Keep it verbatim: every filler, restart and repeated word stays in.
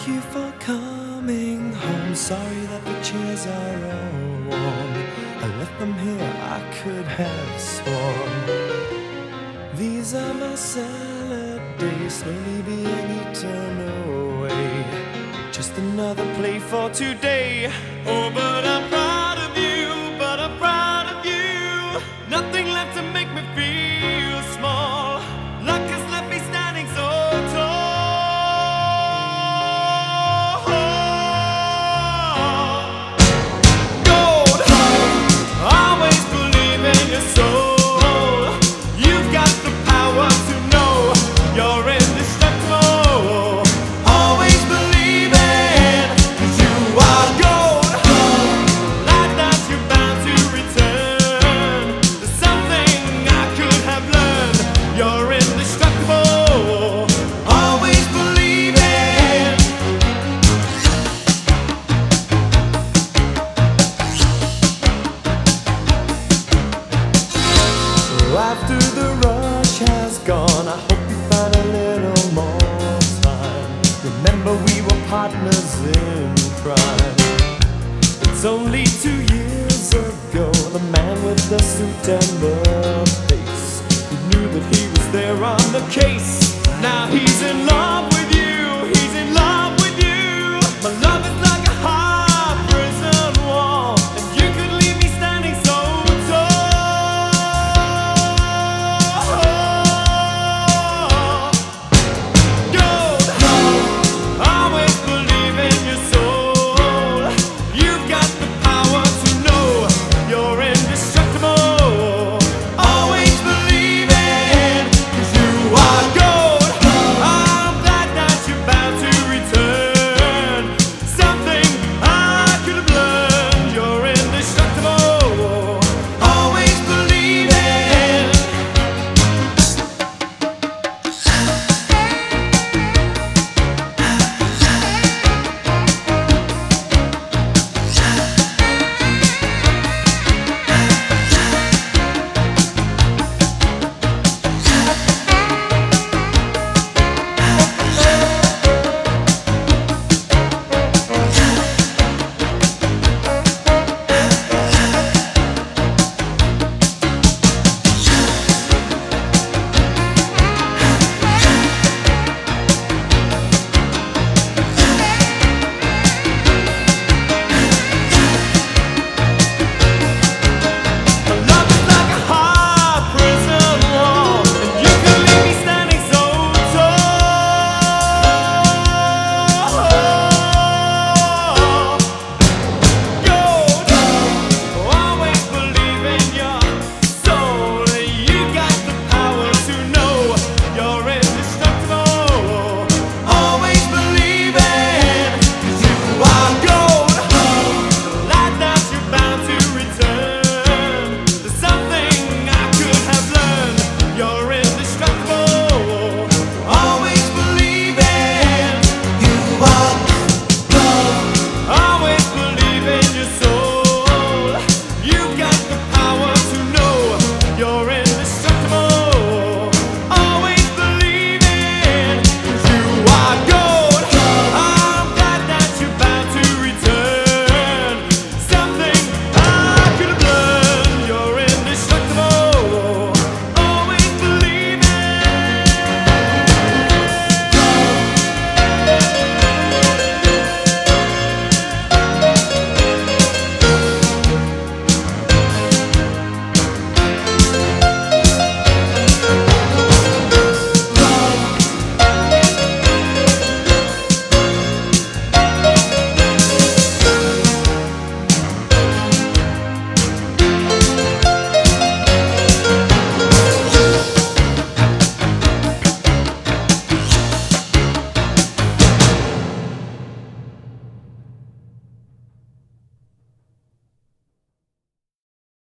Thank you for coming home. Sorry that the chairs are all warm. I left them here, I could have sworn. These are my salad days, slowly being eaten away. Just another play for today. Oh, but I'm proud of you, but I'm proud of you. Nothing left to make me feel small. Luck has left me standing so tall. Gold, always believe in your soul. You've got the power to know you're indestructible. Always believe it, 'cause you are gold. Life that you're bound to return. There's something I could have learned. You're indestructible. Always believe it. So after the rush has gone, I hope you find a little more time. Remember we were partners in crime. It's only two years ago, the man with the suit and the face, who knew that he was there on the case. Now he's in love with you, he's in love